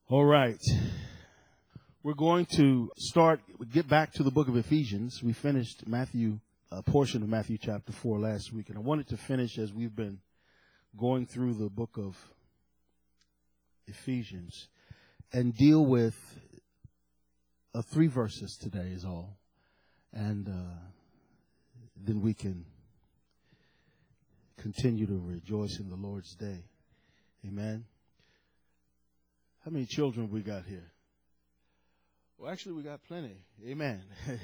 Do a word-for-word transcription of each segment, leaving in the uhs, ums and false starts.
All right. We're going to start, get back to the book of Ephesians. We finished Matthew, a portion of Matthew chapter four last week, and I wanted to finish as we've been going through the book of Ephesians and deal with uh, three verses today is all. And uh, then we can continue to rejoice in the Lord's day. Amen. How many children we got here? Well, actually, we got plenty. Amen.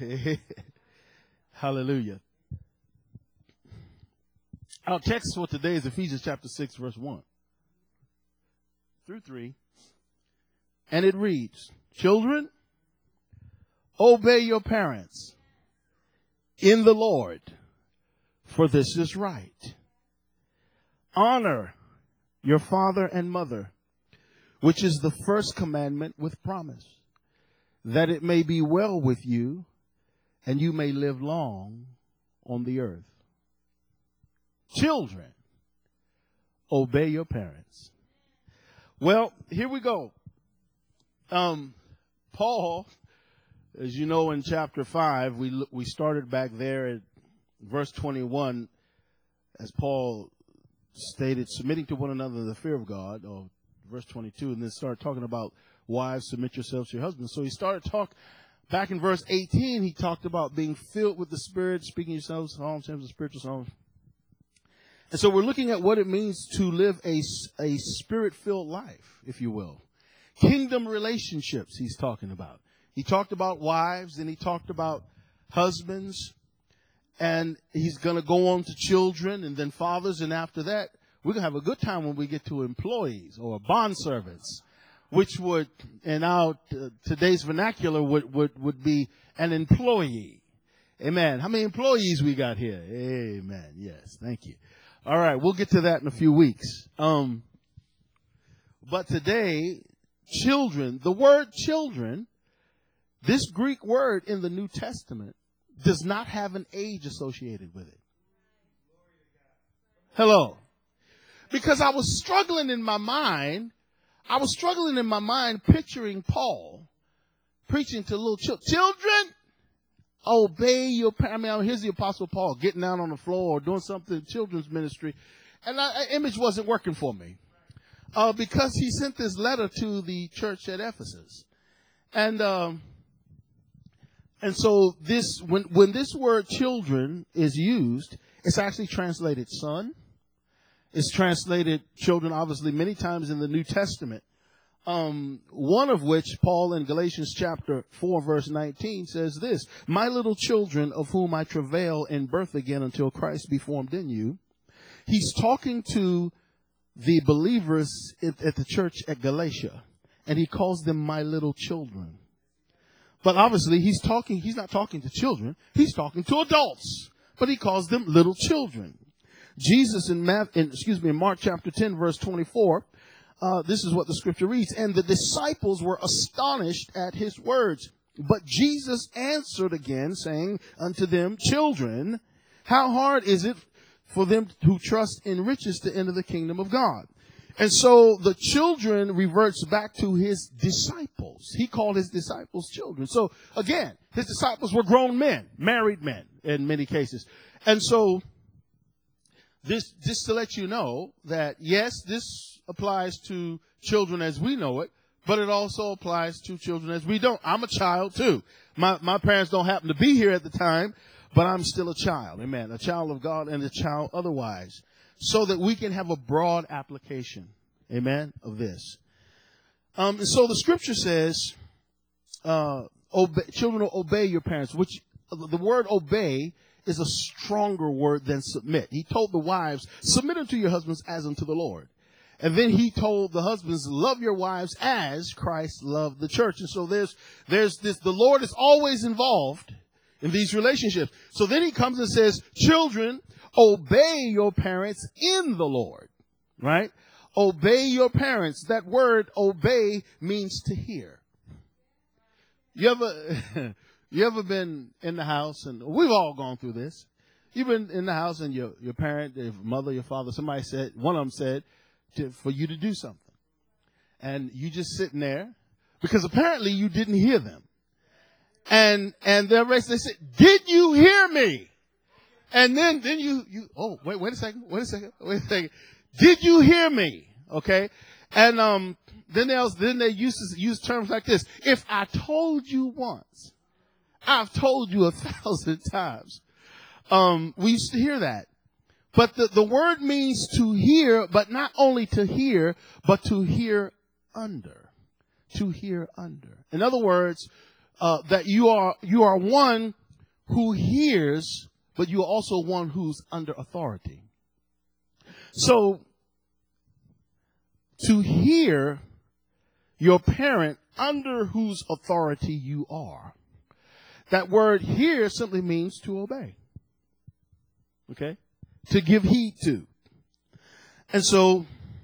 Hallelujah. Our text for today is Ephesians chapter six, verse one through three. And it reads, "Children, obey your parents in the Lord, for this is right. Honor your father and mother, which is the first commandment with promise, that it may be well with you and you may live long on the earth. Children, obey your parents." Well, here we go. Um, Paul, as you know, in chapter five, we we started back there at verse twenty-one, as Paul stated, submitting to one another in the fear of God, or verse twenty-two, and then started talking about wives, submit yourselves to your husbands. So he started talk back in verse eighteen. He talked about being filled with the Spirit, speaking yourselves psalms, hymns, and spiritual songs. And so we're looking at what it means to live a, a Spirit-filled life, if you will. Kingdom relationships he's talking about. He talked about wives, and he talked about husbands, and he's going to go on to children and then fathers, and after that, we're going to have a good time when we get to employees or bondservants, which would, in our uh, today's vernacular, would, would, would be an employee. Amen. How many employees we got here? Amen. Yes. Thank you. All right. We'll get to that in a few weeks. Um, but today, children, the word children, this Greek word in the New Testament does not have an age associated with it. Hello. Because I was struggling in my mind, I was struggling in my mind picturing Paul preaching to little children. Children, obey your parents. I mean, here's the Apostle Paul getting down on the floor or doing something in children's ministry. And that image wasn't working for me uh, because he sent this letter to the church at Ephesus. And um, and so this when, when this word children is used, it's actually translated son. It's translated children, obviously, many times in the New Testament. Um, one of which, Paul in Galatians chapter four, verse nineteen says this, "My little children, of whom I travail in birth again until Christ be formed in you." He's talking to the believers at, at the church at Galatia, and he calls them my little children. But obviously, he's talking, he's not talking to children. He's talking to adults, but he calls them little children. Jesus in, Math, in, excuse me, in Mark chapter ten, verse twenty-four, uh, this is what the scripture reads. "And the disciples were astonished at his words. But Jesus answered again, saying unto them, Children, how hard is it for them who trust in riches to enter the kingdom of God?" And so the children reverts back to his disciples. He called his disciples children. So again, his disciples were grown men, married men in many cases. And so This, just to let you know that, yes, this applies to children as we know it, but it also applies to children as we don't. I'm a child, too. My, my parents don't happen to be here at the time, but I'm still a child. Amen. A child of God and a child otherwise, so that we can have a broad application, amen, of this. Um, and so the scripture says, uh, obey, children will obey your parents, which the word obey is a stronger word than submit. He told the wives, submit unto your husbands as unto the Lord. And then he told the husbands, love your wives as Christ loved the church. And so there's, there's this, the Lord is always involved in these relationships. So then he comes and says, children, obey your parents in the Lord, right? Obey your parents. That word obey means to hear. You ever, you ever been in the house, and we've all gone through this. You've been in the house and your, your parent, your mother, your father, somebody said, one of them said to, for you to do something. and you just sitting there because apparently you didn't hear them. And, and they're raised, they said, did you hear me? And then, then you, you, oh, wait, wait a second, wait a second, wait a second. Did you hear me? Okay. And, um, then they'll, then they use, use terms like this. If I told you once, I've told you a thousand times. Um, we used to hear that. But the, the word means to hear, but not only to hear, but to hear under. To hear under. In other words, uh, that you are, you are one who hears, but you are also one who's under authority. So, to hear your parent under whose authority you are. That word hear simply means to obey. Okay? To give heed to. And so,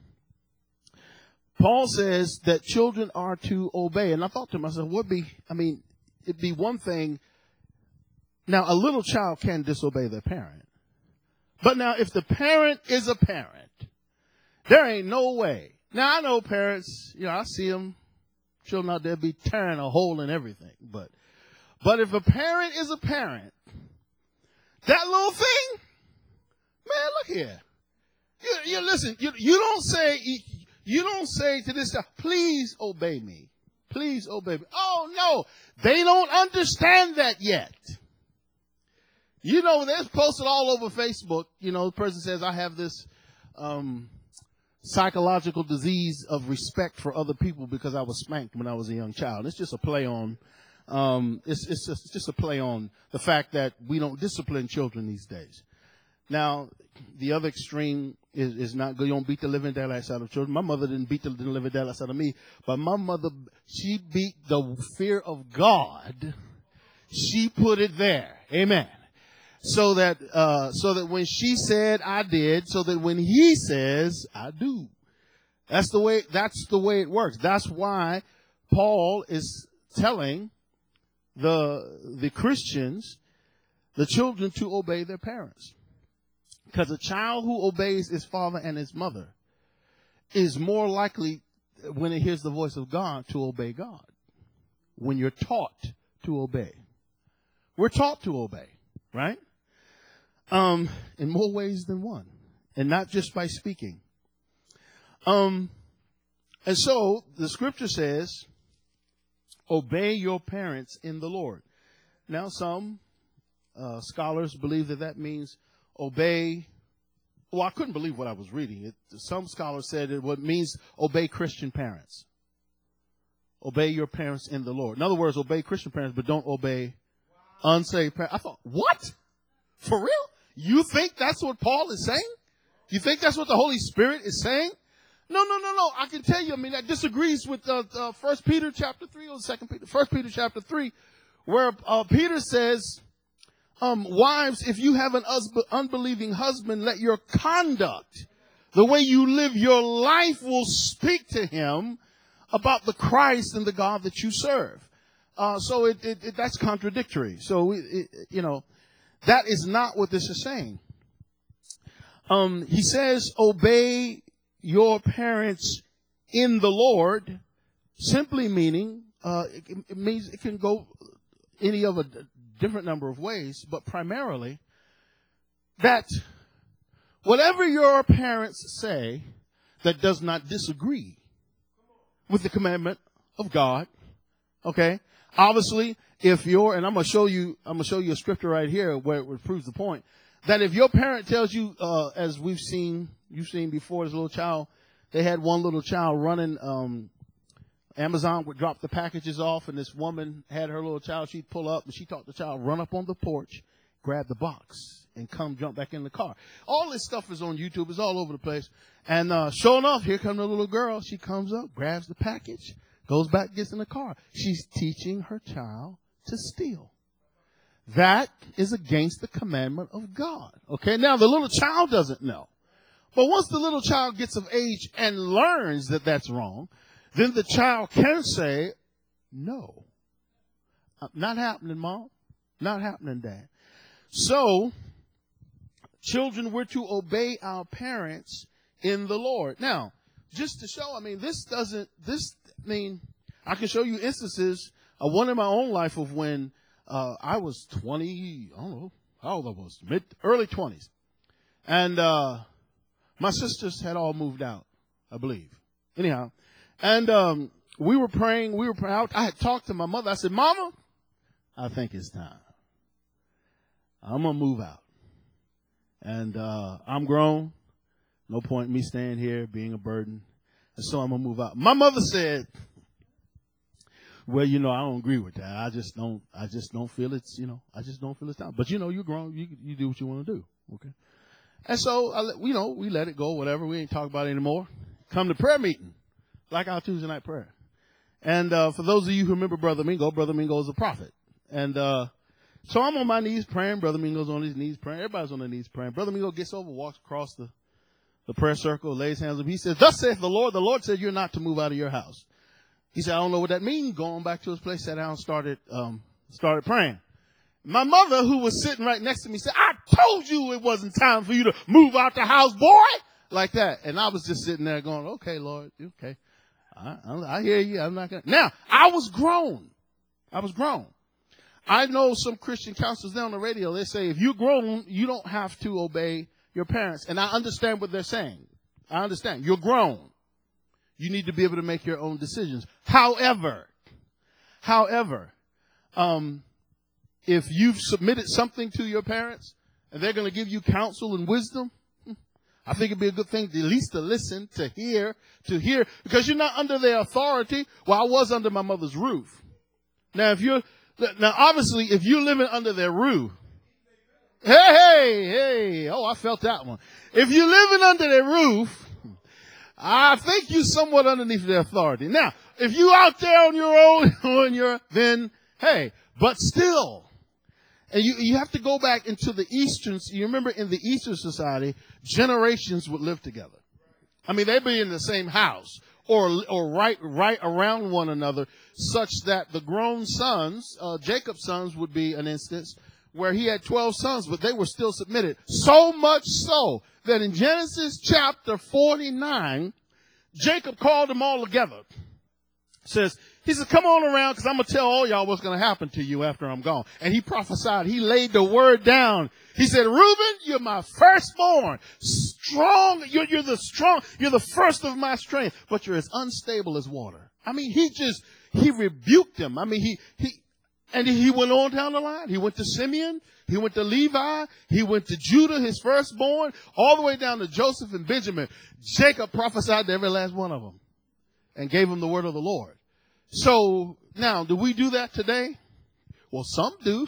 Paul says that children are to obey. And I thought to myself, would be, I mean, it'd be one thing. Now, a little child can disobey their parent. But now, if the parent is a parent, there ain't no way. Now, I know parents, you know, I see them, children out there be tearing a hole in everything. But, but if a parent is a parent, that little thing, man, look here. You, you listen, you, you don't say, you, you don't say to this child, please obey me. Please obey me. Oh, no, they don't understand that yet. You know, they're posted all over Facebook. You know, the person says, I have this um, psychological disease of respect for other people because I was spanked when I was a young child. It's just a play on, um, it's, it's, just, it's just a play on the fact that we don't discipline children these days. Now, the other extreme is, is not good. You don't beat the living daylights out of children. My mother didn't beat the living daylights out of me, but my mother, she beat the fear of God. She put it there. Amen. So that, uh, so that when she said, I did, so that when he says, I do. That's the way, that's the way it works. That's why Paul is telling the, the Christians, the children, to obey their parents. Because a child who obeys his father and his mother is more likely, when it hears the voice of God, to obey God. When you're taught to obey. We're taught to obey, right? Um, in more ways than one. And not just by speaking. Um, and so, the scripture says, obey your parents in the Lord. Now, some uh, scholars believe that that means obey. Well, I couldn't believe what I was reading. It, some scholars said it what means obey Christian parents. Obey your parents in the Lord. In other words, obey Christian parents, but don't obey unsaved parents. I thought, what? For real? You think that's what Paul is saying? You think that's what the Holy Spirit is saying? No, no, no, no. I can tell you, I mean, that disagrees with uh, uh, First Peter chapter three or Second Peter, First Peter chapter three, where uh, Peter says, um, wives, if you have an unbelieving husband, let your conduct, the way you live your life, will speak to him about the Christ and the God that you serve. Uh, so it, it, it, that's contradictory. So, it, it, you know, that is not what this is saying. Um, he says, obey your parents in the Lord, simply meaning, uh, it, it means it can go any of a different number of ways, but primarily that whatever your parents say that does not disagree with the commandment of God, okay? Obviously, if you're, and I'm going to show you, I'm going to show you a scripture right here where it proves the point, that if your parent tells you, uh, as we've seen, you've seen before as a little child, they had one little child running, um, Amazon would drop the packages off, and this woman had her little child, she'd pull up, and she taught the child, run up on the porch, grab the box, and come jump back in the car. All this stuff is on YouTube. It's all over the place. And uh, sure enough, here comes the little girl. She comes up, grabs the package, goes back, gets in the car. She's teaching her child to steal. That is against the commandment of God. Okay, now the little child doesn't know. But once the little child gets of age and learns that that's wrong, then the child can say, no. Uh, not happening, Mom. Not happening, Dad. So, children, we're to obey our parents in the Lord. Now, just to show, I mean, this doesn't, this, I mean, I can show you instances of one in my own life of when uh, I was twenty, I don't know how old I was, mid, early twenties. And uh, my sisters had all moved out, I believe. Anyhow, and um, we were praying, we were praying. I had talked to my mother. I said, Mama, I think it's time. I'm going to move out. And uh, I'm grown. No point in me staying here, being a burden. And so I'm going to move out. My mother said, well, you know, I don't agree with that. I just don't, I just don't feel it's, you know, I just don't feel it's time. But, you know, you're grown. You, you do what you want to do. Okay. And so, I, you know, we let it go, whatever. We ain't talk about it anymore. Come to prayer meeting, like our Tuesday night prayer. And uh, for those of you who remember Brother Mingo, Brother Mingo is a prophet. And uh, so I'm on my knees praying. Brother Mingo's on his knees praying. Everybody's on their knees praying. Brother Mingo gets over, walks across the, the prayer circle, lays hands on him. He says, thus saith the Lord. The Lord said you're not to move out of your house. He said, I don't know what that means. Going back to his place, sat down, started um, started praying. My mother, who was sitting right next to me, said, I told you it wasn't time for you to move out the house, boy. Like that. And I was just sitting there going, okay, Lord, okay. I, I, I hear you. I'm not going to. Now, I was grown. I was grown. I know some Christian counselors there on the radio. They say, if you're grown, you don't have to obey your parents. And I understand what they're saying. I understand. You're grown. You need to be able to make your own decisions. However, however, um, if you've submitted something to your parents and they're going to give you counsel and wisdom, I think it'd be a good thing to at least to listen, to hear, to hear, because you're not under their authority. Well, I was under my mother's roof. Now, if you're, now obviously, if you're living under their roof, hey, hey, hey, oh, I felt that one. If you're living under their roof, I think you're somewhat underneath their authority. Now, if you out there on your own, on your, then, hey, but still, and you, you have to go back into the Eastern, you remember in the Eastern society, generations would live together. I mean, they'd be in the same house or, or right, right around one another, such that the grown sons, uh, Jacob's sons would be an instance where he had twelve sons, but they were still submitted. So much so that in Genesis chapter forty-nine, Jacob called them all together. Says, he said, come on around because I'm going to tell all y'all what's going to happen to you after I'm gone. And he prophesied. He laid the word down. He said, Reuben, you're my firstborn. Strong. You're, you're the strong. You're the first of my strength, but you're as unstable as water. I mean, he just, he rebuked them. I mean, he, he, and he went on down the line. He went to Simeon. He went to Levi. He went to Judah, his firstborn, all the way down to Joseph and Benjamin. Jacob prophesied to every last one of them and gave them the word of the Lord. So now, do we do that today? Well, some do.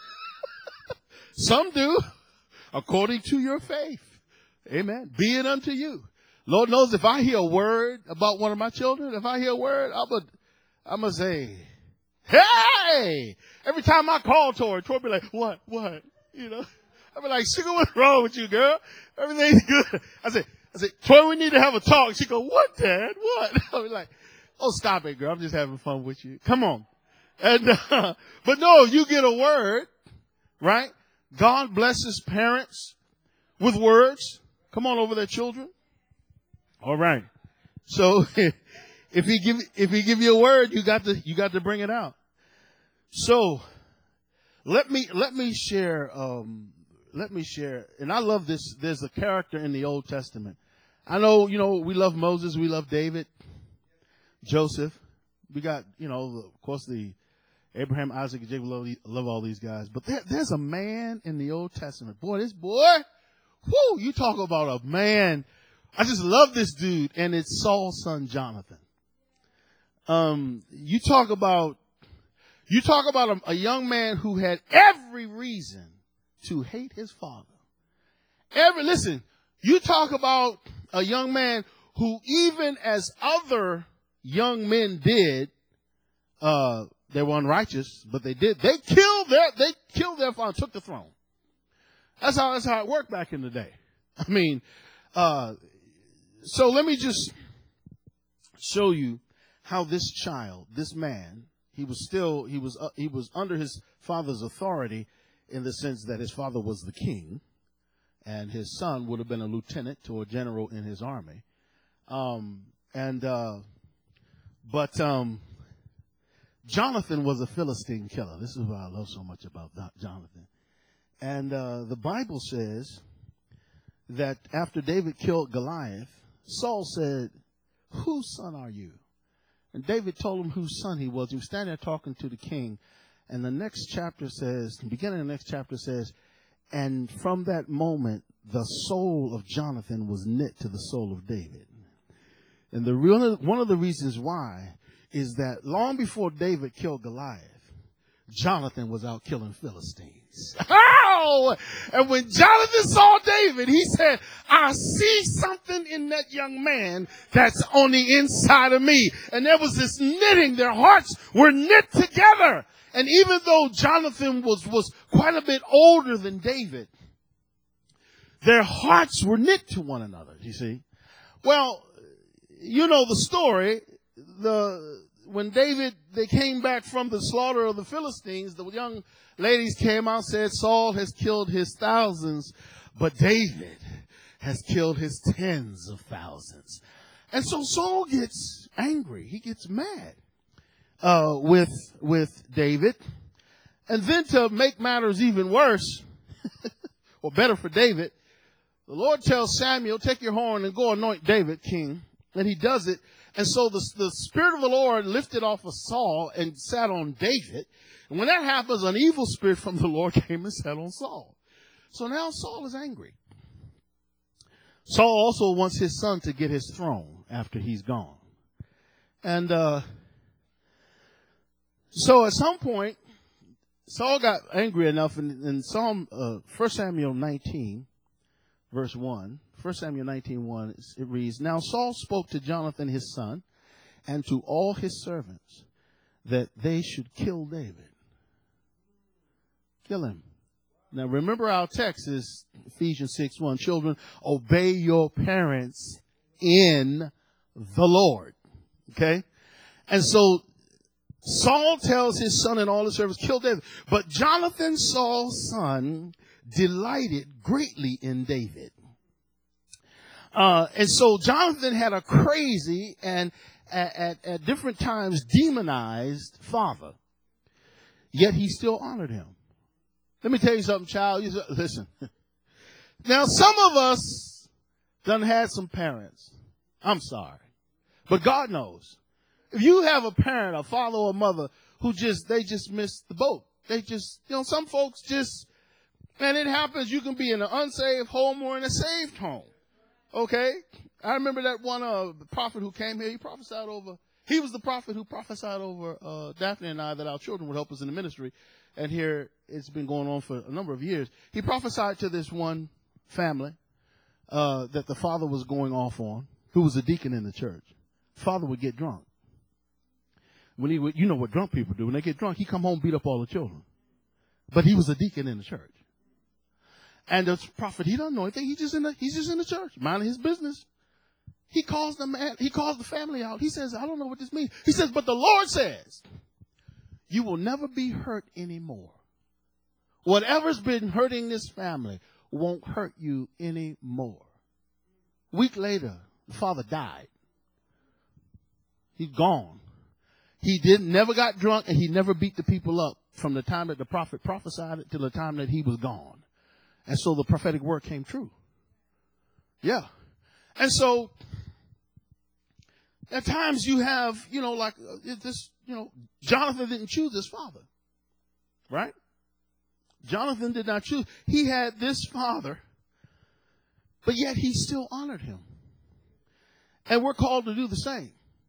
Some do, according to your faith. Amen. Be it unto you. Lord knows if I hear a word about one of my children, if I hear a word, I'm going I'm to say, hey! Every time I call Tori, Tori be like, what, what? You know, I be like, Sugar, what's wrong with you, girl? Everything's good. I say, I say, Tori, we need to have a talk. She go, what, Dad? What? I be like, oh, stop it, girl. I'm just having fun with you. Come on. And, uh, but no, you get a word, right? God blesses parents with words. Come on over their children. All right. So if he give, if he give you a word, you got to, you got to bring it out. So let me, let me share, um, let me share. And I love this. There's a character in the Old Testament. I know, you know, we love Moses. We love David. Joseph, we got, you know, of course, the Abraham, Isaac, and Jacob, love, love all these guys. But there, there's a man in the Old Testament. Boy, this boy, whoo, you talk about a man. I just love this dude, and it's Saul's son, Jonathan. Um, you talk about, you talk about a, a young man who had every reason to hate his father. Every, listen, you talk about a young man who, even as other young men did, uh, they were unrighteous, but they did. They killed their, they killed their father, took the throne. That's how, that's how it worked back in the day. I mean, uh, so let me just show you how this child, this man, he was still, he was, uh, he was under his father's authority in the sense that his father was the king and his son would have been a lieutenant or a general in his army. Um, and, uh, but, um, Jonathan was a Philistine killer. This is what I love so much about Jonathan. And, uh, the Bible says that after David killed Goliath, Saul said, "Whose son are you?" And David told him whose son he was. He was standing there talking to the king. And the next chapter says, the beginning of the next chapter says, and from that moment, the soul of Jonathan was knit to the soul of David. And the real, one of the reasons why is that long before David killed Goliath, Jonathan was out killing Philistines. Oh! And when Jonathan saw David, he said, "I see something in that young man that's on the inside of me." And there was this knitting. Their hearts were knit together. And even though Jonathan was, was quite a bit older than David, their hearts were knit to one another, you see. Well, you know the story. The When David, they came back from the slaughter of the Philistines, the young ladies came out and said, "Saul has killed his thousands, but David has killed his tens of thousands." And so Saul gets angry. He gets mad uh, with, with David. And then to make matters even worse, or better for David, the Lord tells Samuel, "Take your horn and go anoint David king." And he does it. And so the, the Spirit of the Lord lifted off of Saul and sat on David. And when that happens, an evil spirit from the Lord came and sat on Saul. So now Saul is angry. Saul also wants his son to get his throne after he's gone. And uh, so at some point, Saul got angry enough in, in Psalm, uh, First Samuel nineteen, verse one. First Samuel nineteen, one, it reads, "Now Saul spoke to Jonathan his son and to all his servants that they should kill David." Kill him. Now remember, our text is Ephesians six, one. Children, obey your parents in the Lord. Okay? And so Saul tells his son and all his servants, "Kill David." But Jonathan, Saul's son, delighted greatly in David. Uh, and so Jonathan had a crazy and at, at, at different times demonized father. Yet he still honored him. Let me tell you something, child. You, listen. Now, some of us done had some parents. I'm sorry. But God knows. If you have a parent, a father or a mother who just, they just missed the boat. They just, you know, some folks just, and it happens. You can be in an unsaved home or in a saved home. Okay, I remember that one uh, prophet who came here. He prophesied over. He was the prophet who prophesied over uh, Daphne and I that our children would help us in the ministry. And here it's been going on for a number of years. He prophesied to this one family uh, that the father was going off on, who was a deacon in the church. Father would get drunk. When he would, you know what drunk people do. When they get drunk, he come home and beat up all the children. But he was a deacon in the church. And the prophet, he doesn't know anything. He just in the, he's just in the church, minding his business. He calls the man, he calls the family out. He says, "I don't know what this means." He says, "But the Lord says, you will never be hurt anymore. Whatever's been hurting this family won't hurt you anymore." A week later, the father died. He's gone. He didn't, never got drunk, and he never beat the people up from the time that the prophet prophesied it to the time that he was gone. And so the prophetic word came true. Yeah. And so at times you have, you know, like uh, this, you know, Jonathan didn't choose his father. Right? Jonathan did not choose. He had this father, but yet he still honored him. And we're called to do the same.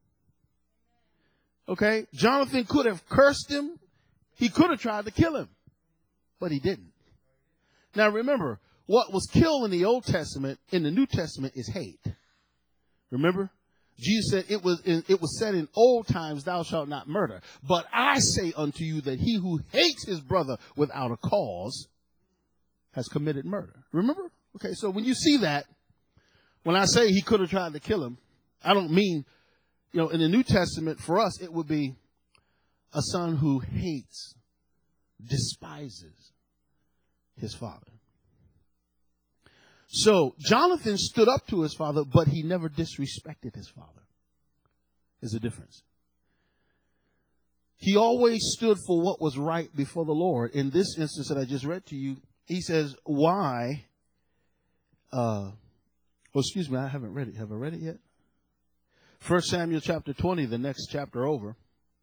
Okay? Jonathan could have cursed him. He could have tried to kill him, but he didn't. Now remember, what was killed in the Old Testament, in the New Testament, is hate. Remember? Jesus said it was, in, it was said in old times, "Thou shalt not murder. But I say unto you that he who hates his brother without a cause has committed murder." Remember? Okay, so when you see that, when I say he could have tried to kill him, I don't mean, you know, in the New Testament, for us, it would be a son who hates, despises his father. So Jonathan stood up to his father, but he never disrespected his father. There's a difference. He always stood for what was right before the Lord. In this instance that I just read to you, he says, why? Uh, well, excuse me, I haven't read it. Have I read it yet? First Samuel chapter twenty, the next chapter over.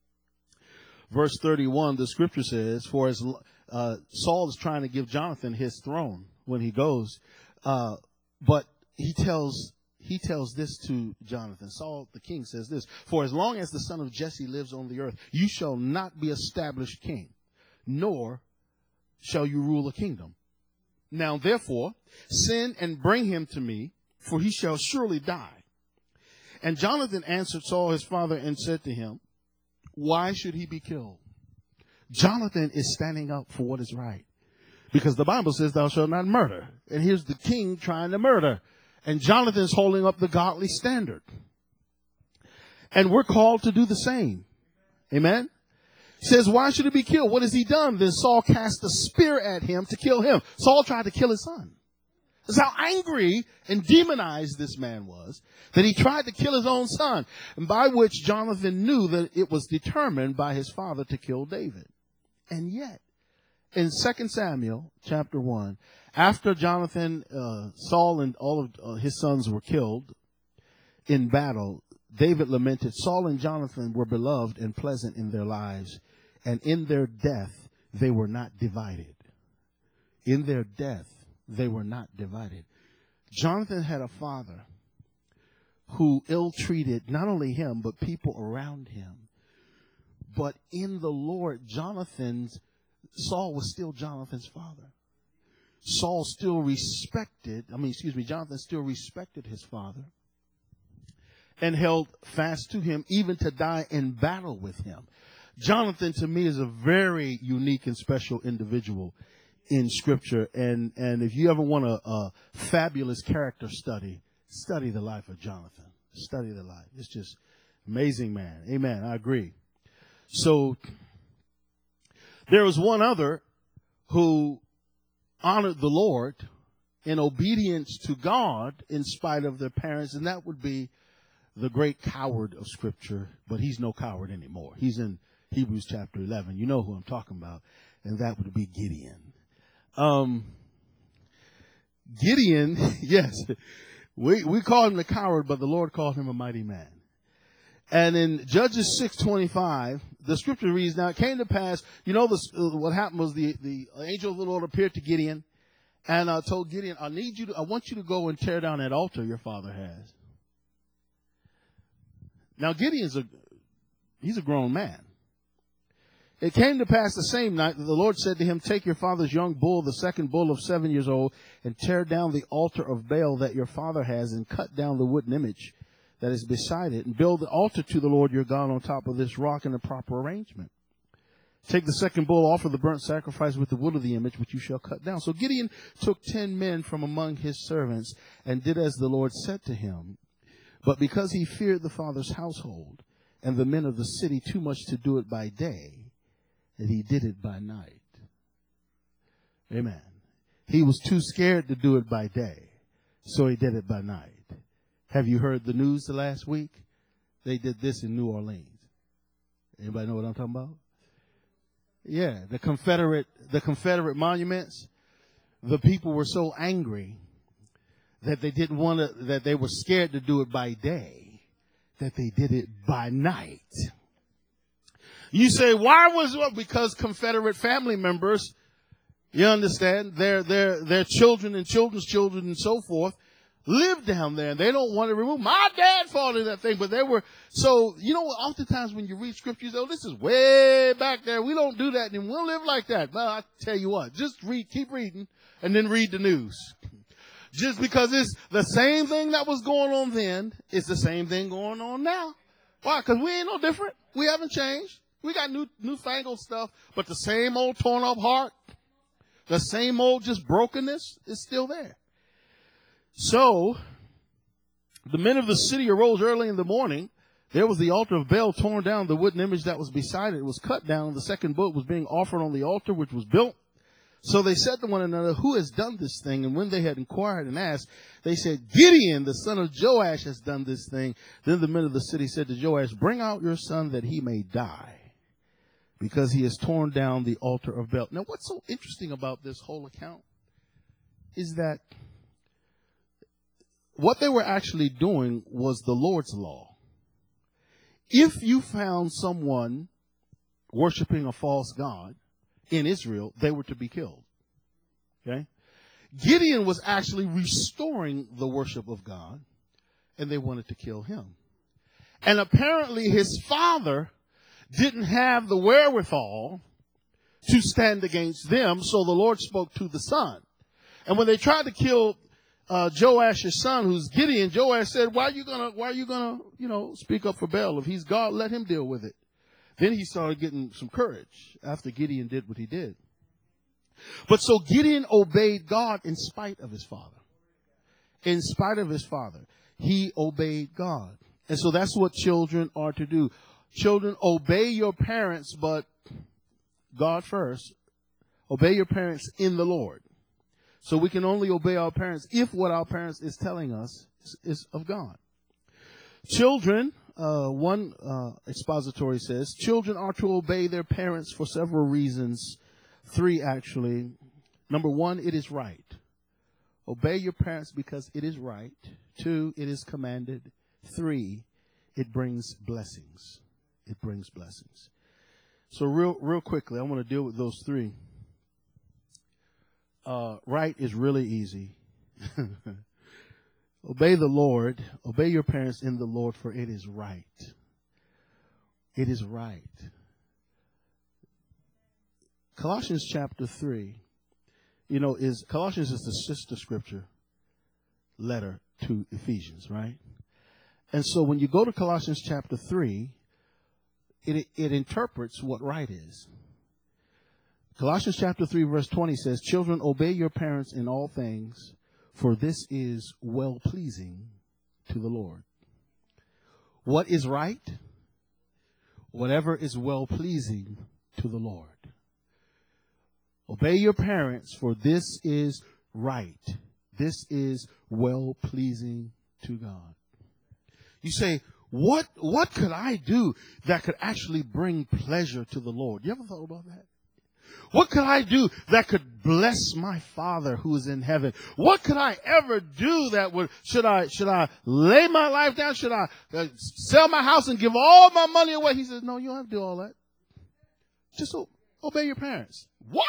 Verse thirty-one, the scripture says, for as uh, Saul is trying to give Jonathan his throne when he goes, uh, but he tells he tells this to Jonathan. Saul, the king, says this, for as long as the son of Jesse lives on the earth, you shall not be established king, nor shall you rule a kingdom. Now, therefore, send and bring him to me, for he shall surely die. And Jonathan answered Saul his father and said to him, why should he be killed? Jonathan is standing up for what is right. Because the Bible says thou shalt not murder. And here's the king trying to murder. And Jonathan's holding up the godly standard. And we're called to do the same. Amen? He says, why should he be killed? What has he done? Then Saul cast a spear at him to kill him. Saul tried to kill his son. That's how angry and demonized this man was, that he tried to kill his own son, and by which Jonathan knew that it was determined by his father to kill David. And yet, in Second Samuel chapter one, after Jonathan, uh, Saul and all of uh, his sons were killed in battle, David lamented, Saul and Jonathan were beloved and pleasant in their lives, and in their death they were not divided. In their death, they were not divided. Jonathan had a father who ill-treated not only him, but people around him. But in the Lord, Jonathan's, Saul was still Jonathan's father. Saul still respected, I mean, excuse me, Jonathan still respected his father and held fast to him, even to die in battle with him. Jonathan, to me, is a very unique and special individual in Scripture, and and if you ever want a, a fabulous character study, study the life of Jonathan. Study the life. It's just amazing, man. Amen. I agree. So there was one other who honored the Lord in obedience to God in spite of their parents, and that would be the great coward of Scripture. But he's no coward anymore. He's in Hebrews chapter eleven. You know who I'm talking about, and that would be Gideon. Um, Gideon, yes, we, we call him the coward, but the Lord called him a mighty man. And in Judges six twenty-five, the scripture reads, now it came to pass, you know, this, uh, what happened was the, the angel of the Lord appeared to Gideon and uh, told Gideon, I need you to, I want you to go and tear down that altar your father has. Now Gideon's a, he's a grown man. It came to pass the same night that the Lord said to him, take your father's young bull, the second bull of seven years old, and tear down the altar of Baal that your father has, and cut down the wooden image that is beside it, and build the altar to the Lord your God on top of this rock in a proper arrangement. Take the second bull, offer the burnt sacrifice with the wood of the image, which you shall cut down. So Gideon took ten men from among his servants, and did as the Lord said to him. But because he feared the father's household, and the men of the city too much to do it by day, and he did it by night. Amen. He was too scared to do it by day, so he did it by night. Have you heard the news the last week? They did this in New Orleans. Anybody know what I'm talking about? Yeah, the Confederate, the Confederate monuments. The people were so angry that they didn't want to, that they were scared to do it by day, that they did it by night. You say, why was it? Because Confederate family members, you understand, their, their, their children and children's children and so forth live down there, and they don't want to remove. My dad fought in that thing, but they were, so, you know, oftentimes when you read scripture, you say, oh, this is way back there. We don't do that, and we'll live like that. Well, I tell you what, just read, keep reading, and then read the news. Just because it's the same thing that was going on then, it's the same thing going on now. Why? Because we ain't no different. We haven't changed. We got new, newfangled stuff, but the same old torn up heart, the same old just brokenness is still there. So, the men of the city arose early in the morning. There was the altar of Baal torn down, the wooden image that was beside it was cut down. The second bull was being offered on the altar, which was built. So they said to one another, who has done this thing? And when they had inquired and asked, they said, Gideon, the son of Joash, has done this thing. Then the men of the city said to Joash, bring out your son that he may die, because he has torn down the altar of Baal. Now, what's so interesting about this whole account is that what they were actually doing was the Lord's law. If you found someone worshiping a false god in Israel, they were to be killed. Okay? Gideon was actually restoring the worship of God, and they wanted to kill him. And apparently his father didn't have the wherewithal to stand against them, so the Lord spoke to the son. And when they tried to kill uh, Joash's son, who's Gideon, Joash said, why are you gonna, why are you gonna, you know, speak up for Baal? If he's God, let him deal with it. Then he started getting some courage after Gideon did what he did. But so Gideon obeyed God in spite of his father. In spite of his father, he obeyed God. And so that's what children are to do. Children, obey your parents, but God first. Obey your parents in the Lord. So we can only obey our parents if what our parents is telling us is, is of God. Children, uh, one uh, expository says, children are to obey their parents for several reasons. Three, actually. Number one, it is right. Obey your parents because it is right. Two, it is commanded. Three, it brings blessings. It brings blessings. So real, real quickly, I want to deal with those three. Uh, right is really easy. Obey the Lord. Obey your parents in the Lord, for it is right. It is right. Colossians chapter three, you know, is Colossians is the sister scripture letter to Ephesians, right? And so when you go to Colossians chapter three, it, it interprets what right is. Colossians chapter three, verse twenty says, children, obey your parents in all things, for this is well-pleasing to the Lord. What is right? Whatever is well-pleasing to the Lord. Obey your parents, for this is right. This is well-pleasing to God. You say, what, what could I do that could actually bring pleasure to the Lord? You ever thought about that? What could I do that could bless my Father who is in heaven? What could I ever do that would, should I, should I lay my life down? Should I uh, sell my house and give all my money away? He says, no, you don't have to do all that. Just o- obey your parents. What?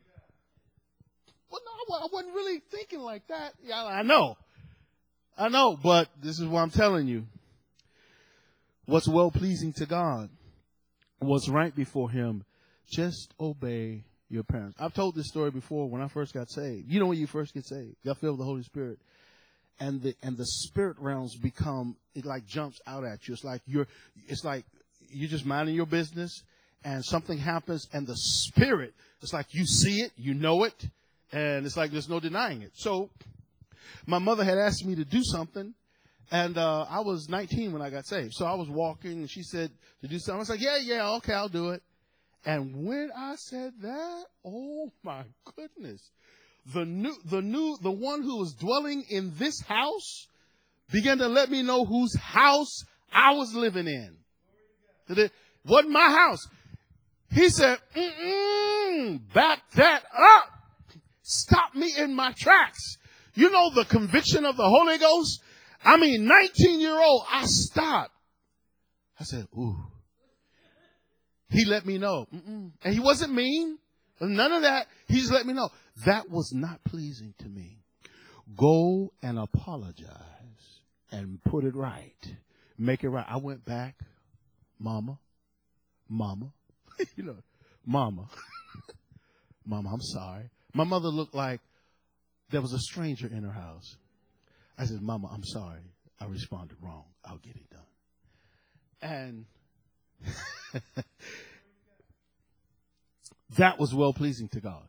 Well, no, I wasn't really thinking like that. Yeah, I know. I know, but this is what I'm telling you. What's well-pleasing to God, what's right before him, just obey your parents. I've told this story before when I first got saved. You know when you first get saved, you got filled with the Holy Spirit. And the and the spirit realms become, it like jumps out at you. It's like you're it's like you're just minding your business and something happens and the spirit, it's like you see it, you know it, and it's like there's no denying it. So my mother had asked me to do something, and uh, I was nineteen when I got saved. So I was walking and she said to do something. I was like, yeah, yeah, okay, I'll do it. And when I said that, oh my goodness, the new, the new, the one who was dwelling in this house began to let me know whose house I was living in. It wasn't my house. He said, mm-mm, back that up. Stop me in my tracks. You know the conviction of the Holy Ghost? I mean, nineteen year old, I stopped. I said, ooh. He let me know. Mm-mm. And he wasn't mean. None of that. He just let me know. That was not pleasing to me. Go and apologize and put it right. Make it right. I went back. Mama. Mama. you know, Mama. Mama, I'm sorry. My mother looked like there was a stranger in her house. I said, Mama, I'm sorry. I responded wrong. I'll get it done. And that was well-pleasing to God.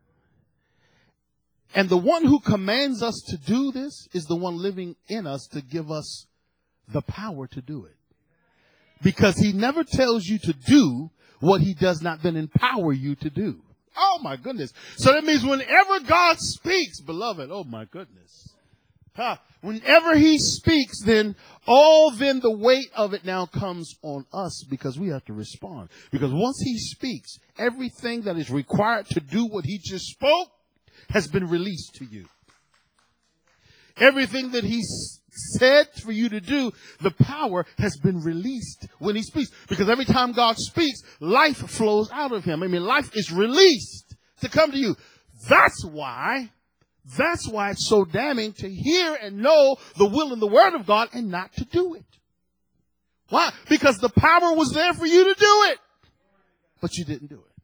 And the one who commands us to do this is the one living in us to give us the power to do it. Because he never tells you to do what he does not then empower you to do. Oh, my goodness. So that means whenever God speaks, beloved, oh, my goodness. Huh. Whenever he speaks, then all then the weight of it now comes on us because we have to respond. Because once he speaks, everything that is required to do what he just spoke has been released to you. Everything that he said for you to do, the power has been released when he speaks. Because every time God speaks, life flows out of him. I mean, life is released to come to you. That's why, that's why it's so damning to hear and know the will and the word of God and not to do it. Why? Because the power was there for you to do it, but you didn't do it.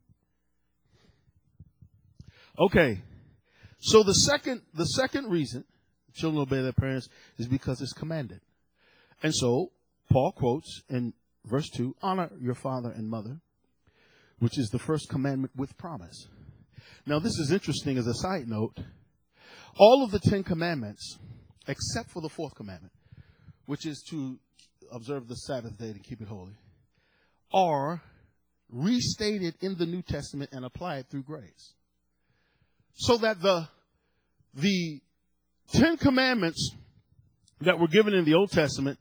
Okay. So the second, the second reason children obey their parents is because it's commanded. And so Paul quotes in verse two, honor your father and mother, which is the first commandment with promise. Now, this is interesting as a side note. All of the Ten Commandments, except for the fourth commandment, which is to observe the Sabbath day to keep it holy, are restated in the New Testament and applied through grace. So that the, the Ten Commandments that were given in the Old Testament,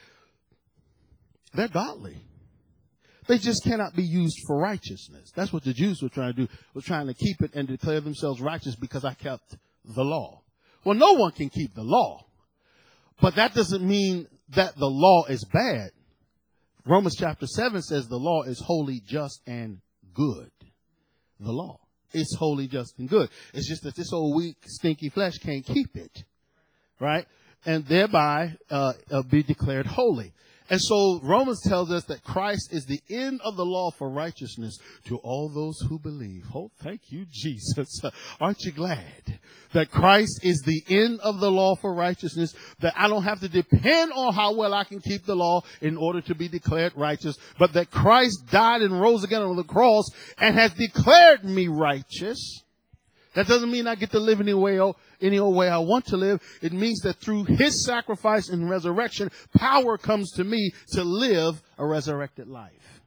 they're godly. They just cannot be used for righteousness. That's what the Jews were trying to do, were trying to keep it and declare themselves righteous because I kept the law. Well, no one can keep the law, but that doesn't mean that the law is bad. Romans chapter seven says the law is holy, just, and good. The law. It's holy, just, and good. It's just that this old weak, stinky flesh can't keep it, right? And thereby uh, uh, be declared holy. And so Romans tells us that Christ is the end of the law for righteousness to all those who believe. Oh, thank you, Jesus. Aren't you glad that Christ is the end of the law for righteousness, that I don't have to depend on how well I can keep the law in order to be declared righteous, but that Christ died and rose again on the cross and has declared me righteous. That doesn't mean I get to live any way, any old way I want to live. It means that through his sacrifice and resurrection, power comes to me to live a resurrected life.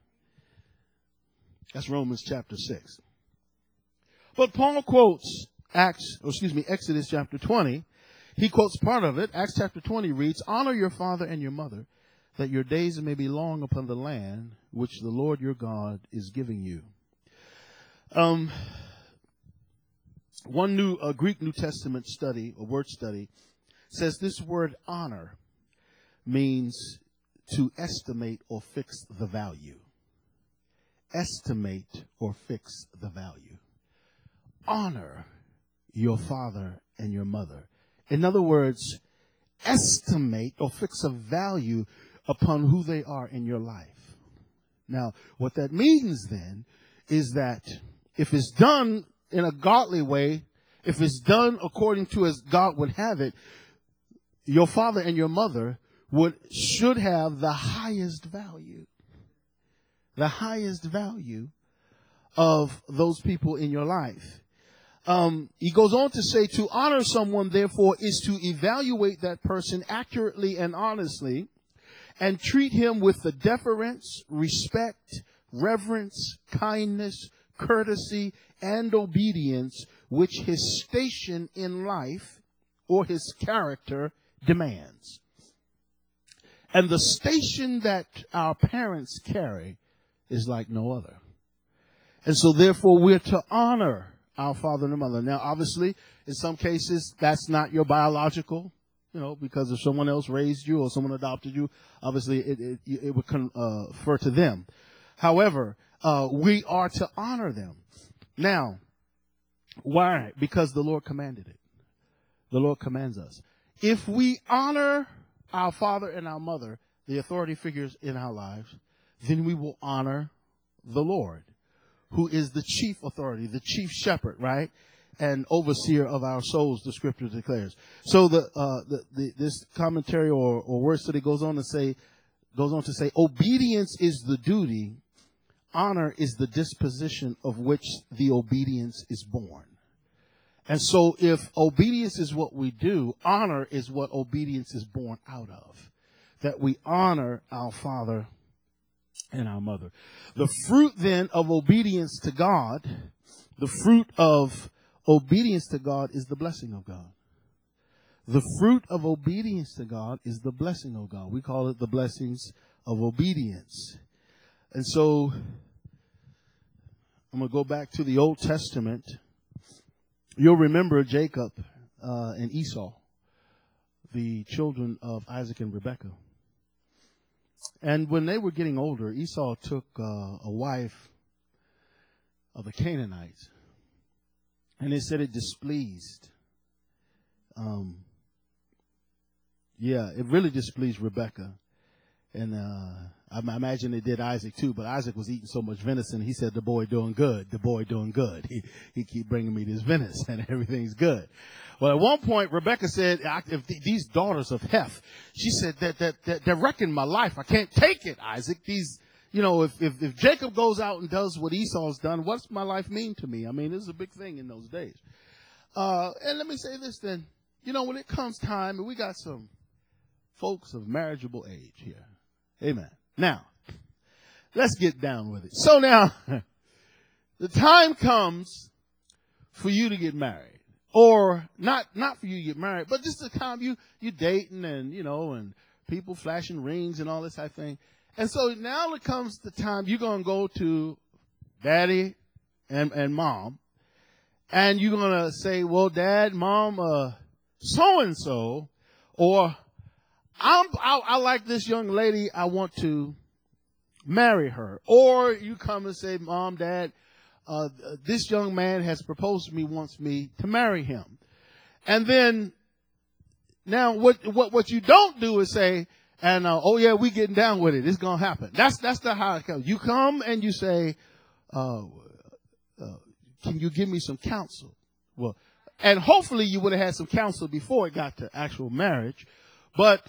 That's Romans chapter six. But Paul quotes Acts, or excuse me, Exodus chapter twenty. He quotes part of it. Acts chapter twenty reads, honor your father and your mother, that your days may be long upon the land which the Lord your God is giving you. Um... One new uh, Greek New Testament study, a word study, says this word honor means to estimate or fix the value. Estimate or fix the value. Honor your father and your mother. In other words, estimate or fix a value upon who they are in your life. Now, what that means then is that if it's done in a godly way, if it's done according to as God would have it, your father and your mother would should have the highest value. The highest value of those people in your life. Um, he goes on to say to honor someone, therefore, is to evaluate that person accurately and honestly and treat him with the deference, respect, reverence, kindness, courtesy, and obedience which his station in life or his character demands. And the station that our parents carry is like no other. And so therefore we're to honor our father and mother. Now, obviously, in some cases, that's not your biological, you know, because if someone else raised you or someone adopted you, obviously it, it, it would con, uh, refer to them. However, uh, we are to honor them. Now, why? Because the Lord commanded it. The Lord commands us. If we honor our father and our mother, the authority figures in our lives, then we will honor the Lord, who is the chief authority, the chief shepherd, right? And overseer of our souls, the scripture declares. So the, uh, the, the this commentary or, or word study goes on to say, goes on to say, obedience is the duty. Honor is the disposition of which the obedience is born. And so if obedience is what we do, honor is what obedience is born out of. That we honor our father and our mother. The fruit then of obedience to God The fruit of obedience to God is the blessing of God. The fruit of obedience to God is the blessing of God. We call it the blessings of obedience. And so I'm going to go back to the Old Testament. You'll remember Jacob uh, and Esau, the children of Isaac and Rebekah. And when they were getting older, Esau took uh, a wife of the Canaanites. And they said it displeased. Um, yeah, it really displeased Rebekah. And uh, I imagine it did Isaac too, but Isaac was eating so much venison. He said, the boy doing good, the boy doing good. He, he keep bringing me this venison and everything's good. Well, at one point, Rebekah said, if these daughters of Heth, she said that, that, that they're wrecking my life. I can't take it, Isaac. These, you know, if, if, if Jacob goes out and does what Esau's done, what's my life mean to me? I mean, this is a big thing in those days. Uh, and let me say this then, you know, when it comes time, and we got some folks of marriageable age here. Amen. Now, let's get down with it. So now, the time comes for you to get married. Or not, not for you to get married, but just the time you, you dating and, you know, and people flashing rings and all this type of thing. And so now it comes the time you're going to go to daddy and, and mom. And you're going to say, well, dad, mom, uh, so-and-so, or I'm, I, I like this young lady. I want to marry her. Or you come and say, mom, dad, uh, this young man has proposed to me, wants me to marry him. And then now what, what, what you don't do is say, and, uh, oh yeah, we getting down with it. It's going to happen. That's, that's the how it comes. You come and you say, uh, uh, can you give me some counsel? Well, and hopefully you would have had some counsel before it got to actual marriage. But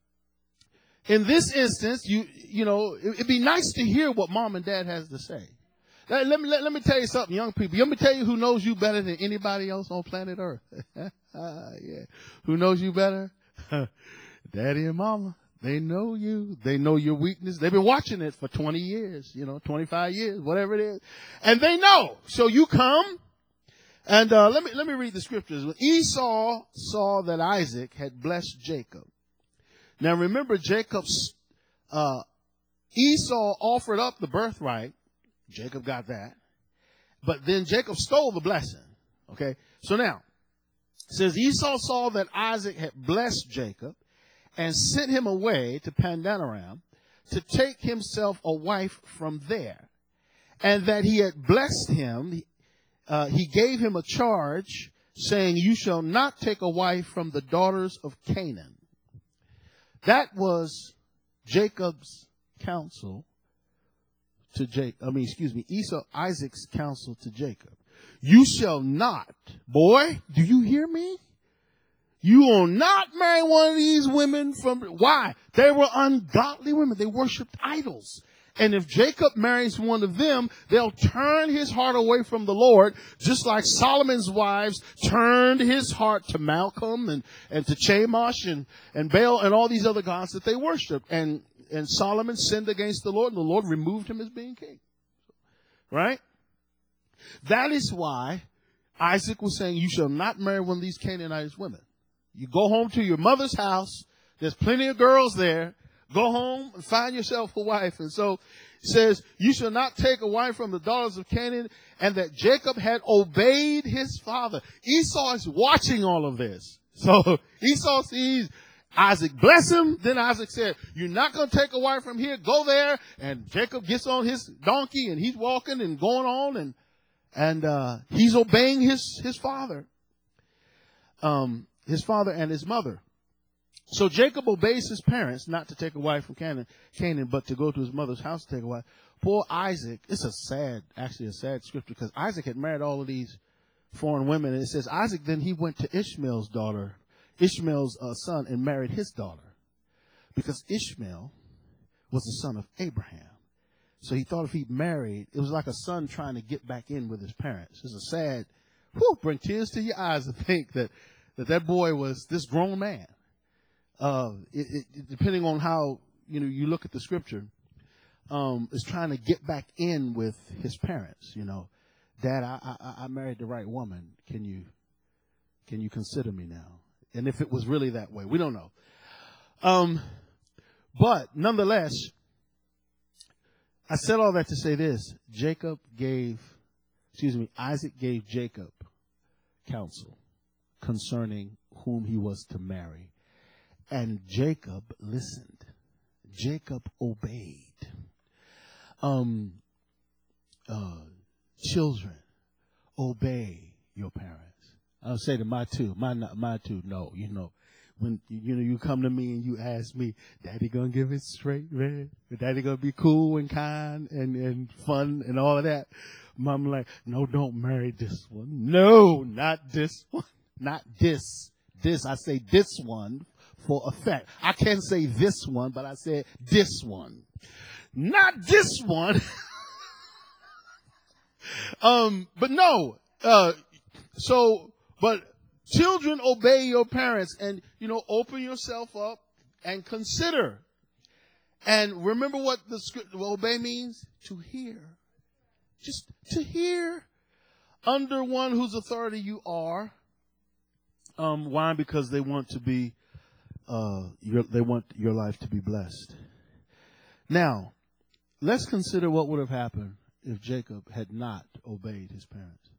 in this instance, you, you know, it, it'd be nice to hear what mom and dad has to say. Let, let me, let, let me tell you something, young people. Let me tell you who knows you better than anybody else on planet Earth. Yeah. Who knows you better? Daddy and mama. They know you. They know your weakness. They've been watching it for twenty years, you know, twenty-five years, whatever it is. And they know. So you come and, uh, let me, let me read the scriptures. When Esau saw that Isaac had blessed Jacob. Now remember Jacob's, uh, Esau offered up the birthright. Jacob got that. But then Jacob stole the blessing. Okay. So now it says Esau saw that Isaac had blessed Jacob and sent him away to Paddan-aram to take himself a wife from there. And that he had blessed him, uh, he gave him a charge saying, you shall not take a wife from the daughters of Canaan. That was Jacob's counsel to Jacob. I mean, excuse me, Esau, Isaac's counsel to Jacob. You shall not, boy, do you hear me? You will not marry one of these women from, why? They were ungodly women. They worshiped idols. And if Jacob marries one of them, they'll turn his heart away from the Lord, just like Solomon's wives turned his heart to Malcolm and, and to Chemosh and, and Baal and all these other gods that they worshiped. And, and Solomon sinned against the Lord, and the Lord removed him as being king. Right? That is why Isaac was saying, you shall not marry one of these Canaanite women. You go home to your mother's house. There's plenty of girls there. Go home and find yourself a wife. And so it says, you shall not take a wife from the daughters of Canaan, and that Jacob had obeyed his father. Esau is watching all of this. So Esau sees Isaac bless him. Then Isaac said, you're not going to take a wife from here. Go there. And Jacob gets on his donkey and he's walking and going on, and, and, uh, he's obeying his, his father, um, his father and his mother. So Jacob obeys his parents not to take a wife from Canaan, Canaan, but to go to his mother's house to take a wife. Poor Isaac. It's a sad, actually a sad scripture, because Isaac had married all of these foreign women. And it says Isaac, then he went to Ishmael's daughter, Ishmael's uh, son, and married his daughter, because Ishmael was the son of Abraham. So he thought if he married, it was like a son trying to get back in with his parents. It's a sad, whew, bring tears to your eyes to think that that, that boy was this grown man. Uh, it, it, depending on how, you know, you look at the scripture, um, is trying to get back in with his parents, you know. Dad, I, I, I married the right woman. Can you, can you consider me now? And if it was really that way, we don't know. Um, but nonetheless, I said all that to say this. Jacob gave, excuse me, Isaac gave Jacob counsel concerning whom he was to marry. And Jacob listened. Jacob obeyed. Um, uh, children, obey your parents. I'll say to my two, my my two, no, you know, when you know you come to me and you ask me, Daddy gonna give it straight, man? Daddy gonna be cool and kind and and fun and all of that? Mom like, no, don't marry this one. No, not this one, not this. This I say this one for effect. I can't say this one, but I said this one, not this one. um, but no, uh, so. But children, obey your parents and, you know, open yourself up and consider. And remember what the script, what obey means? To hear. Just to hear under one whose authority you are. Um, why? Because they want to be, uh, your, they want your life to be blessed. Now, let's consider what would have happened if Jacob had not obeyed his parents.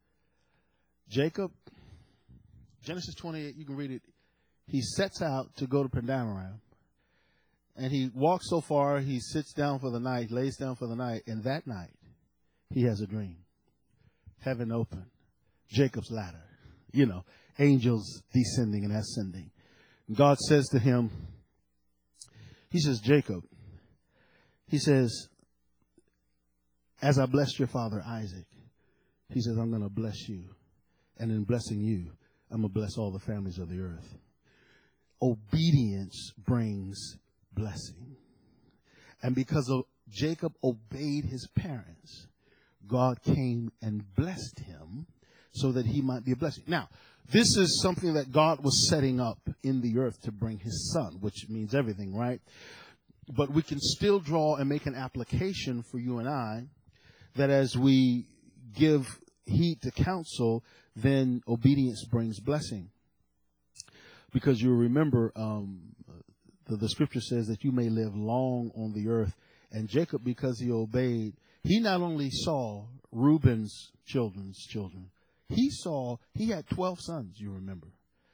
Jacob, Genesis twenty-eight, you can read it. He sets out to go to Paddan-aram, and he walks so far, he sits down for the night, lays down for the night, and that night, he has a dream. Heaven open, Jacob's ladder, you know, angels descending and ascending. And God says to him, he says, Jacob, he says, as I blessed your father Isaac, he says, I'm going to bless you. And in blessing you, I'm going to bless all the families of the earth. Obedience brings blessing. And because of Jacob obeyed his parents, God came and blessed him so that he might be a blessing. Now, this is something that God was setting up in the earth to bring his son, which means everything, right? But we can still draw and make an application for you and I that as we give heed to counsel, then obedience brings blessing. Because you remember, um, the, the scripture says that you may live long on the earth. And Jacob, because he obeyed, he not only saw Reuben's children's children, he saw, he had twelve sons, you remember.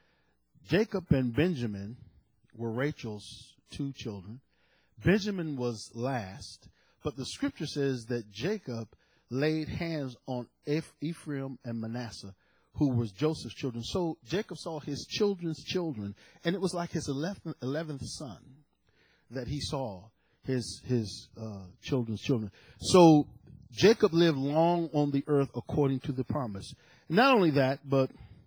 Jacob and Benjamin were Rachel's two children. Benjamin was last, but the scripture says that Jacob laid hands on Ephraim and Manasseh, who was Joseph's children. So Jacob saw his children's children, and it was like his eleventh, eleventh son that he saw his his uh, children's children. So Jacob lived long on the earth according to the promise. Not only that, but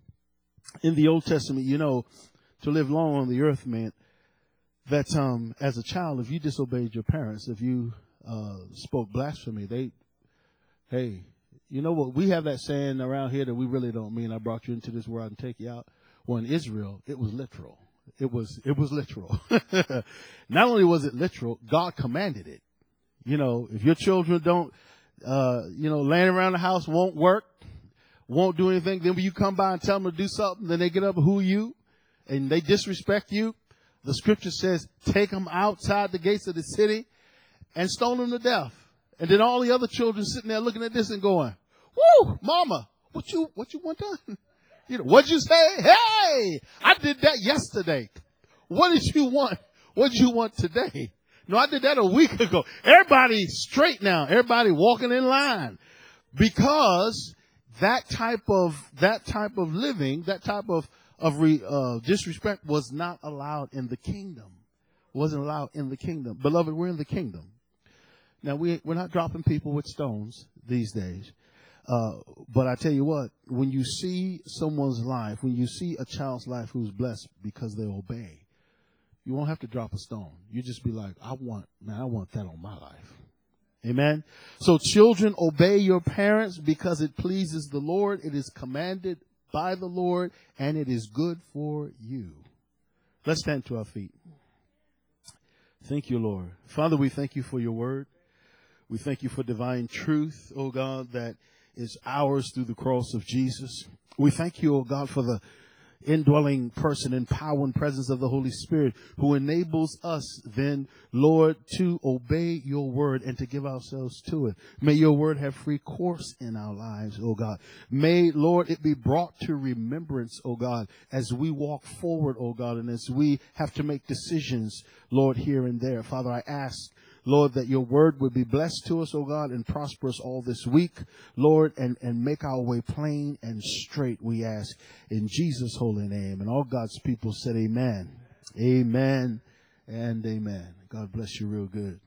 in the Old Testament, you know, to live long on the earth meant that um, as a child, if you disobeyed your parents, if you uh, spoke blasphemy, they Hey, you know what? We have that saying around here that we really don't mean. I brought you into this world and take you out. Well, in Israel, it was literal. It was, it was literal. Not only was it literal, God commanded it. You know, if your children don't, uh, you know, laying around the house won't work, won't do anything, then when you come by and tell them to do something, then they get up and who you, and they disrespect you. The scripture says, take them outside the gates of the city and stone them to death. And then all the other children sitting there looking at this and going, woo, mama, what you, what you want done? You know, what'd you say? Hey, I did that yesterday. What did you want? What did you want today? No, I did that a week ago. Everybody straight now. Everybody walking in line because that type of, that type of living, that type of, of re, uh, disrespect was not allowed in the kingdom. Wasn't allowed in the kingdom. Beloved, we're in the kingdom. Now, we, we're not dropping people with stones these days. Uh, but I tell you what, when you see someone's life, when you see a child's life who's blessed because they obey, you won't have to drop a stone. You just be like, I want, man, I want that on my life. Amen. So children, obey your parents because it pleases the Lord. It is commanded by the Lord and it is good for you. Let's stand to our feet. Thank you, Lord. Father, we thank you for your word. We thank you for divine truth, oh God, that is ours through the cross of Jesus. We thank you, O God, for the indwelling person and power and presence of the Holy Spirit, who enables us then, Lord, to obey your word and to give ourselves to it. May your word have free course in our lives, oh God. May, Lord, it be brought to remembrance, oh God, as we walk forward, oh God, and as we have to make decisions, Lord, here and there. Father, I ask, Lord, that your word would be blessed to us, oh God, and prosper us all this week, Lord, and, and make our way plain and straight, we ask, in Jesus' holy name. And all God's people said amen. Amen and amen. God bless you real good.